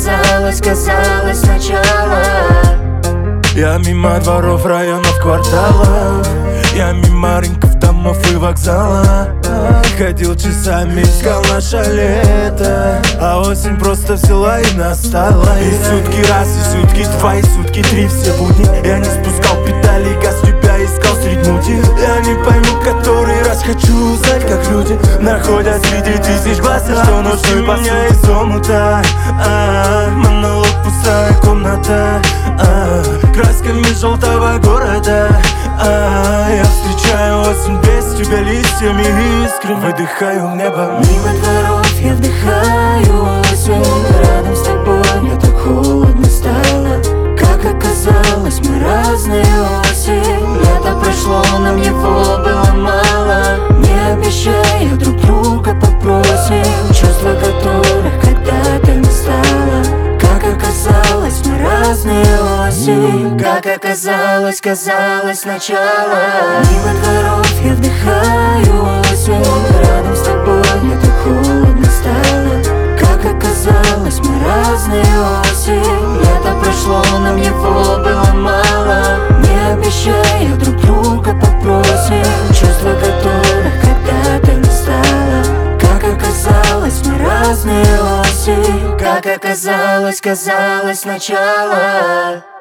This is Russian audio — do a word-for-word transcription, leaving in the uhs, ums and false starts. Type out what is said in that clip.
оказалось, казалось сначала. Я мимо дворов, районов, кварталов, я мимо рынков, домов и вокзала. Ходил часами, искал наше лето, а осень просто взяла и настала. И сутки раз, и сутки два, и сутки три, все будни я не спускал педали, газ тебя искал средь мути. Я не пойму, который раз хочу узнать, как люди находят среди тысяч глаз, что ночью меня из омута. а, Монолог, пустая комната, а, красками желтого города. а, Я встречаю осень без тебя листьями искрами, выдыхаю в небо. Мимо дворов я вдыхаю осень, рядом с тобой мне так холодно стало. Как оказалось, мы разные осень. Лето прошло, нам его было мало. Не обещая, друг друга попросим чувства, которых когда-то не стало. Как оказалось, мы разные осень. Как оказалось, казалось сначала. Мимо дворов я вдыхаю осень, рядом с тобой мне так холодно стало. Как оказалось, мы разные осень. Лето прошло, нам его было мало. Не обещая, друг друга попросим чувства, которых когда-то не стало. Как оказалось, мы разные осень. Как оказалось, казалось сначала.